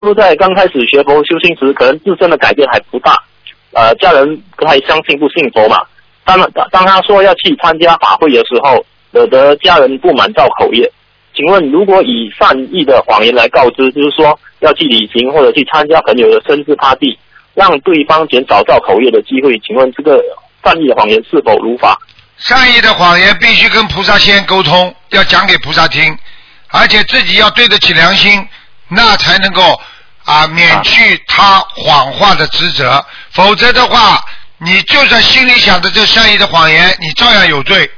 都在刚开始学佛修心时，可能自身的改变还不大，家人还相信不信佛嘛。当他说要去参加法会的时候，惹得家人不满造口业。请问，如果以善意的谎言来告知，就是说要去旅行或者去参加朋友的生日party，让对方减少造口业的机会，请问这个善意的谎言是否如法？ 善意的谎言必须跟菩萨先沟通，要讲给菩萨听，而且自己要对得起良心，那才能够免去他谎话的职责。否则的话，你就算心里想着这善意的谎言，你照样有罪。